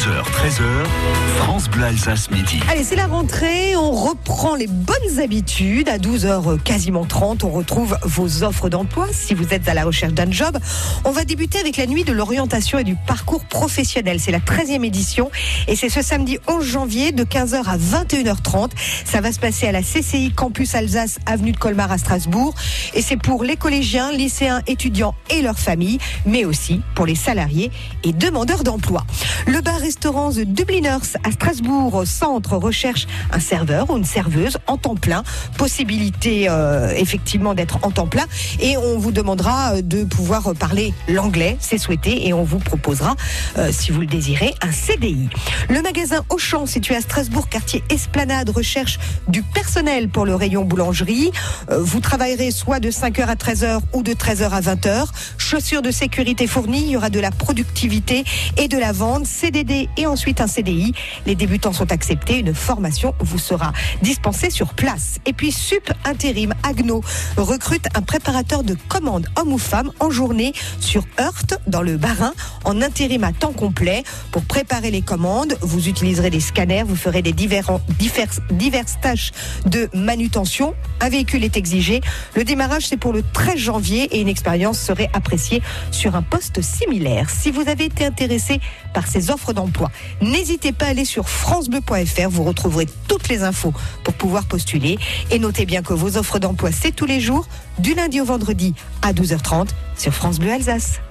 12h, 13h, France Bleu Alsace Midi. Allez, c'est la rentrée, on reprend les bonnes habitudes. À 12h quasiment 30, on retrouve vos offres d'emploi si vous êtes à la recherche d'un job. On va débuter avec la nuit de l'orientation et du parcours professionnel. C'est la 13e édition et c'est ce samedi 11 janvier de 15h à 21h30. Ça va se passer à la CCI Campus Alsace, avenue de Colmar à Strasbourg. Et c'est pour les collégiens, lycéens, étudiants et leurs familles, mais aussi pour les salariés et demandeurs d'emploi. Le bar-restaurant The Dubliners à Strasbourg au centre recherche un serveur ou une serveuse en temps plein. Possibilité effectivement d'être en temps plein et on vous demandera de pouvoir parler l'anglais, c'est souhaité, et on vous proposera, si vous le désirez, un CDI. Le magasin Auchan situé à Strasbourg, quartier Esplanade, recherche du personnel pour le rayon boulangerie. Vous travaillerez soit de 5h à 13h ou de 13h à 20h. Chaussures de sécurité fournies, il y aura de la productivité et de la vente, CDD et ensuite un CDI. Les débutants sont acceptés, une formation vous sera dispensée sur place. Et puis Sup Intérim Agno recrute un préparateur de commandes homme ou femme en journée sur Heurte dans le Bas-Rhin en intérim à temps complet. Pour préparer les commandes, vous utiliserez des scanners, vous ferez des diverses tâches de manutention. Un véhicule est exigé. Le démarrage c'est pour le 13 janvier et une expérience serait appréciée sur un poste similaire. Si vous avez été intéressé par ces offres d'emploi, n'hésitez pas à aller sur francebleu.fr, vous retrouverez toutes les infos pour pouvoir postuler. Et notez bien que vos offres d'emploi, c'est tous les jours, du lundi au vendredi à 12h30 sur France Bleu Alsace.